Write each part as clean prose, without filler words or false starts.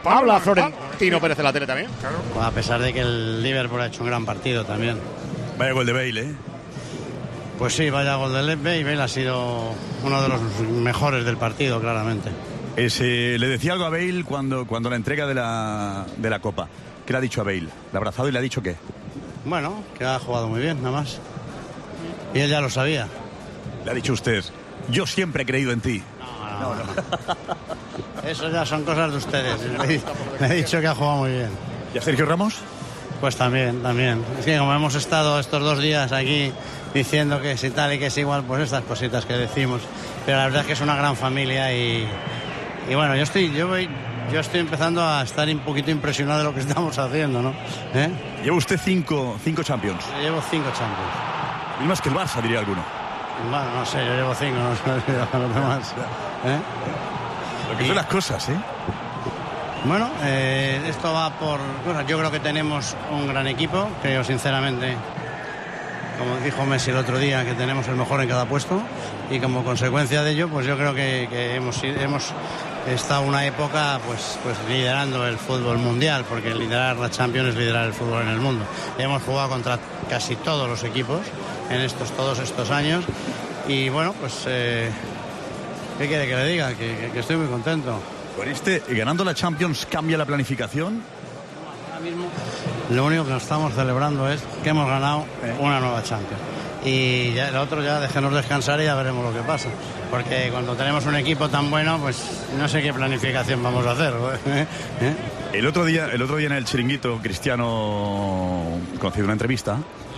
Habla Florentino Pérez de la tele también. A pesar de que el Liverpool ha hecho un gran partido también. Vaya gol de Bale, ¿eh? Pues sí, vaya gol de Bale. Bale ha sido uno de los mejores del partido, claramente. Le decía algo a Bale cuando la entrega de la Copa. ¿Qué le ha dicho a Bale? ¿Le ha abrazado y le ha dicho qué? Bueno, que ha jugado muy bien, nada más. Y él ya lo sabía. Le ha dicho usted, yo siempre he creído en ti. No. Eso ya son cosas de ustedes. Le he dicho que ha jugado muy bien. ¿Y a Sergio Ramos? Pues también. Es que como hemos estado estos 2 días aquí diciendo que si tal y que es igual, pues estas cositas que decimos. Pero la verdad es que es una gran familia y bueno, yo estoy empezando a estar un poquito impresionado de lo que estamos haciendo, ¿no? Lleva usted 5 Champions. Yo llevo 5 Champions. Y más que el Barça, diría alguno. Bueno, no sé, yo llevo 5, no sé los demás. Lo que son las cosas, ¿eh? Bueno, esto va por cosas. Yo creo que tenemos un gran equipo, creo sinceramente, como dijo Messi el otro día, que tenemos el mejor en cada puesto, y como consecuencia de ello, pues yo creo que hemos estado una época pues liderando el fútbol mundial, porque liderar la Champions es liderar el fútbol en el mundo. Hemos jugado contra casi todos los equipos en todos estos años y bueno, pues ¿qué quiere que le diga? Que estoy muy contento. Con ganando la Champions, ¿cambia la planificación? Ahora mismo lo único que estamos celebrando es que hemos ganado una nueva Champions. Y ya el otro ya déjenos descansar y ya veremos lo que pasa. Porque cuando tenemos un equipo tan bueno, pues no sé qué planificación vamos a hacer. El otro día en el Chiringuito, Cristiano concedió una entrevista.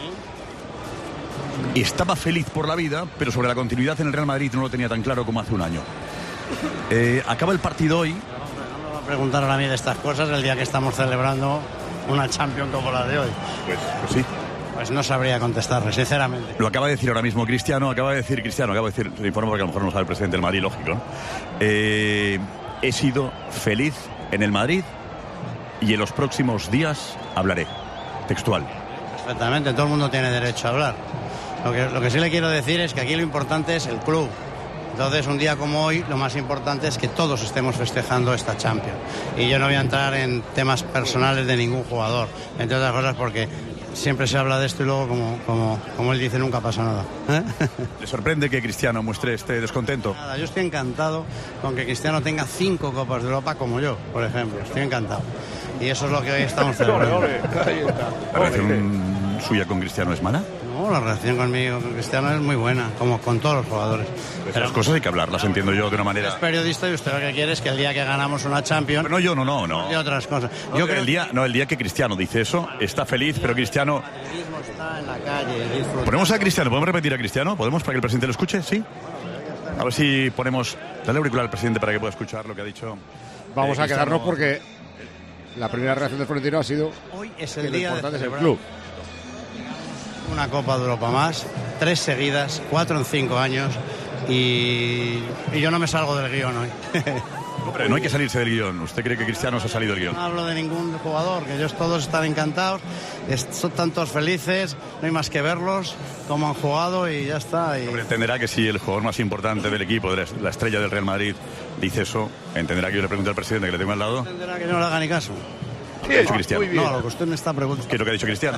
Y estaba feliz por la vida, pero sobre la continuidad en el Real Madrid no lo tenía tan claro como hace un año. Acaba el partido hoy. No me va a preguntar a mí de estas cosas el día que estamos celebrando una Champions como la de hoy. Pues sí. Pues no sabría contestarle, sinceramente. Lo acaba de decir ahora mismo Cristiano, acaba de decir, le informo porque a lo mejor no sabe el presidente del Madrid, lógico, ¿no? He sido feliz en el Madrid y en los próximos días hablaré. Textual. Perfectamente, todo el mundo tiene derecho a hablar. Lo que sí le quiero decir es que aquí lo importante es el club. Entonces, un día como hoy, lo más importante es que todos estemos festejando esta Champions. Y yo no voy a entrar en temas personales de ningún jugador, entre otras cosas porque siempre se habla de esto y luego, como él dice, nunca pasa nada. ¿Le sorprende que Cristiano muestre este descontento? Nada, yo estoy encantado con que Cristiano tenga 5 Copas de Europa como yo, por ejemplo. Estoy encantado. Y eso es lo que hoy estamos celebrando. ¿La relación suya con Cristiano es mala? No, la relación conmigo, con Cristiano, es muy buena, como con todos los jugadores. Pero las cosas hay que hablarlas, entiendo yo, de una manera. Es periodista y usted lo que quiere es que el día que ganamos una Champions... No, no. Y otras cosas. Yo creo el día que Cristiano dice eso, está feliz, pero Cristiano... El mismo está en la calle, disfrutando. Ponemos a Cristiano, ¿podemos repetir a Cristiano? ¿Podemos para que el presidente lo escuche? ¿Sí? A ver si ponemos... Dale auricular al presidente para que pueda escuchar lo que ha dicho. Vamos a quedarnos porque la primera reacción de Florentino ha sido hoy es que el lo día importante de es el club. Una Copa de Europa más, 3 seguidas, 4 en 5 años y yo no me salgo del guión hoy. Hombre, no hay que salirse del guión. ¿Usted cree que Cristiano se ha salido del guión? No hablo de ningún jugador, que ellos todos están encantados, son tantos felices, no hay más que verlos, cómo han jugado y ya está. Hombre, entenderá que si el jugador más importante del equipo, de la estrella del Real Madrid, dice eso, entenderá que yo le pregunto al presidente que le tengo al lado. Entenderá que no le haga ni caso. ¿Qué ha dicho Cristiano? No, lo que usted me está preguntando. ¿Qué es lo que ha dicho Cristiano?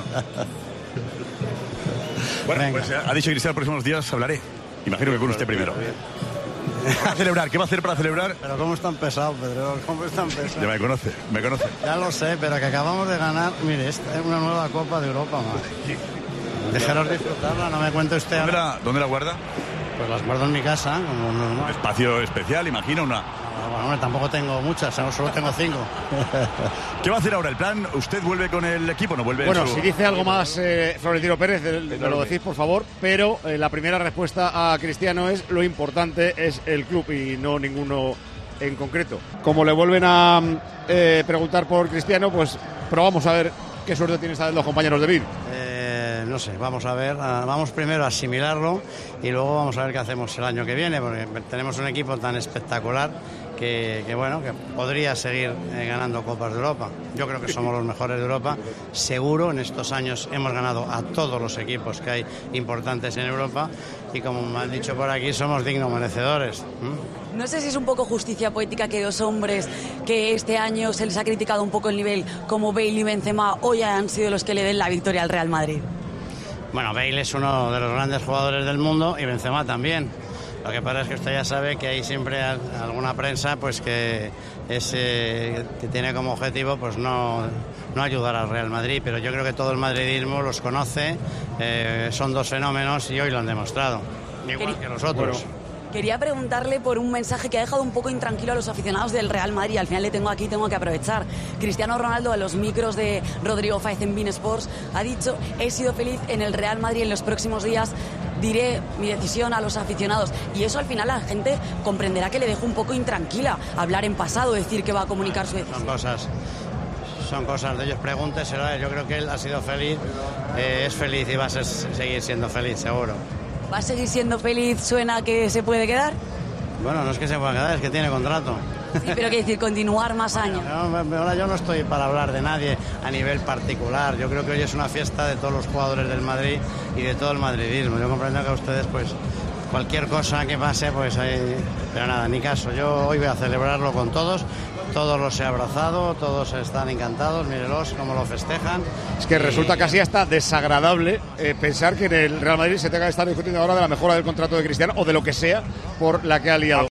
Bueno, pues ha dicho Cristiano, los próximos días hablaré. Imagino que con usted primero. ¿Qué va a celebrar? ¿Qué va a hacer para celebrar? Pero cómo están pesados, Pedro, cómo están pesados. Ya me conoce. Ya lo sé, pero que acabamos de ganar, mire, esta es una nueva Copa de Europa más. Dejaros disfrutarla, no me cuente usted. ¿Dónde la guarda? Pues las guardo en mi casa, como normal. Espacio especial, imagino, una... Bueno, hombre, tampoco tengo muchas, solo tengo 5. ¿Qué va a hacer ahora el plan? ¿Usted vuelve con el equipo? ¿No vuelve? Bueno, si dice algo más Florentino Pérez, me lo decís, por favor, pero la primera respuesta a Cristiano es lo importante es el club y no ninguno en concreto. Como le vuelven a preguntar por Cristiano, pues probamos a ver qué suerte tienen esta vez los compañeros de BIR. No sé, vamos a ver, vamos primero a asimilarlo y luego vamos a ver qué hacemos el año que viene, porque tenemos un equipo tan espectacular que bueno, que podría seguir ganando Copas de Europa. Yo creo que somos los mejores de Europa, seguro. En estos años hemos ganado a todos los equipos que hay importantes en Europa y como me han dicho por aquí, somos dignos merecedores. No sé si es un poco justicia poética que dos hombres que este año se les ha criticado un poco el nivel, como Bale y Benzema, hoy han sido los que le den la victoria al Real Madrid. Bueno, Bale es uno de los grandes jugadores del mundo y Benzema también. Lo que pasa es que usted ya sabe que hay siempre alguna prensa pues que tiene como objetivo pues no ayudar al Real Madrid, pero yo creo que todo el madridismo los conoce, son dos fenómenos y hoy lo han demostrado, igual que los otros. Quería preguntarle por un mensaje que ha dejado un poco intranquilo a los aficionados del Real Madrid. Al final le tengo aquí, tengo que aprovechar. Cristiano Ronaldo, a los micros de Rodrigo Fáez en beIN Sports, ha dicho: he sido feliz en el Real Madrid, en los próximos días diré mi decisión a los aficionados. Y eso al final la gente comprenderá que le dejo un poco intranquila. Hablar en pasado, decir que va a comunicar su decisión. Son cosas de ellos, pregúnteselo. Yo creo que él ha sido feliz, es feliz y va a seguir siendo feliz, seguro. ¿Va a seguir siendo feliz? ¿Suena que se puede quedar? Bueno, no es que se pueda quedar, es que tiene contrato. Sí, pero quiere decir continuar más años. Ahora yo no estoy para hablar de nadie a nivel particular. Yo creo que hoy es una fiesta de todos los jugadores del Madrid y de todo el madridismo. Yo comprendo que a ustedes, pues, cualquier cosa que pase, pues hay... Pero nada, ni caso. Yo hoy voy a celebrarlo con todos. Todos los he abrazado, todos están encantados, mírelos cómo lo festejan. Es que resulta casi hasta desagradable pensar que en el Real Madrid se tenga que estar discutiendo ahora de la mejora del contrato de Cristiano o de lo que sea por la que ha liado.